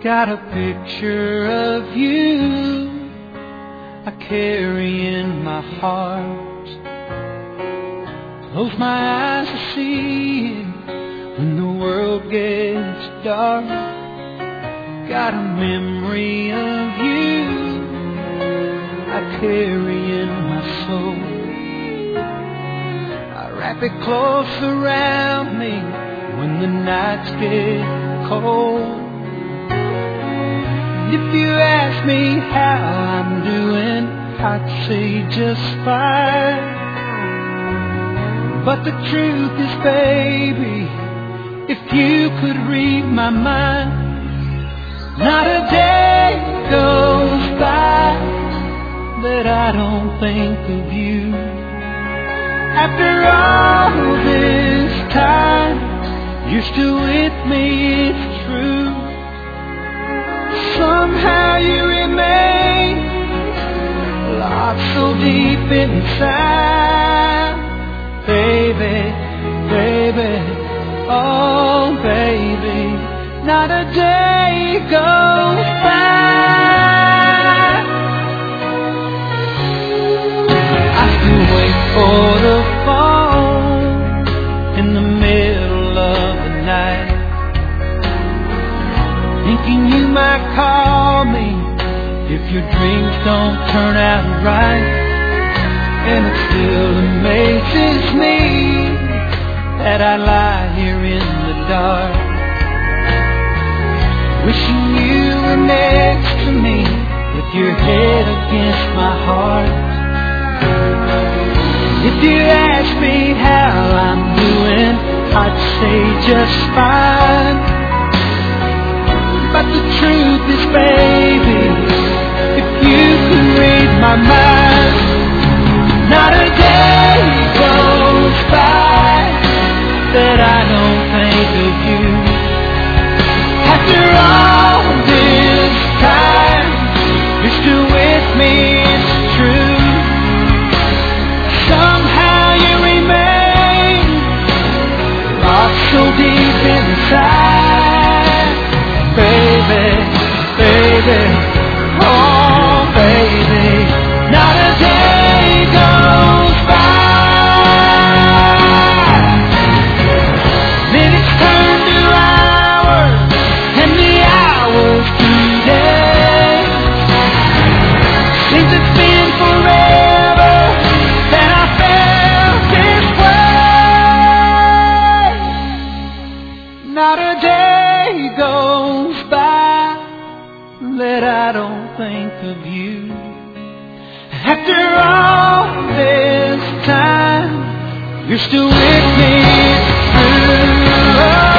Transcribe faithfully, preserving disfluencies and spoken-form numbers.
got a picture of you I carry in my heart. Close my eyes to see it when the world gets dark. Got a memory of you I carry in my soul. I wrap it close around me when the nights get cold. And if you ask me how I'm doing, I'd say just fine. But the truth is, baby, if you could read my mind, not a day goes by that I don't think of you. After all this time, you're still with me, it's true. Somehow you remain locked so deep inside. Baby, baby, oh baby, not a day goes by. I still wait for the phone in the middle of the night, thinking you might call me if your dreams don't turn out right. And it still amazes me that I lie here in the dark, wishing you were next to me with your head against my heart. If you ask me how I'm doing, I'd say just fine. But the truth is, baby, if you could read my mind, not a day goes by that I don't think of you. After all this time, you're still with me, it's true. Somehow you remain locked so deep inside. Baby, baby, oh baby, not a day goes by. Minutes turn to hours, and the hours to days. Seems it's been forever that I felt this way. Not a day goes by that I don't think of you. After all this time, you're still with me, it's true.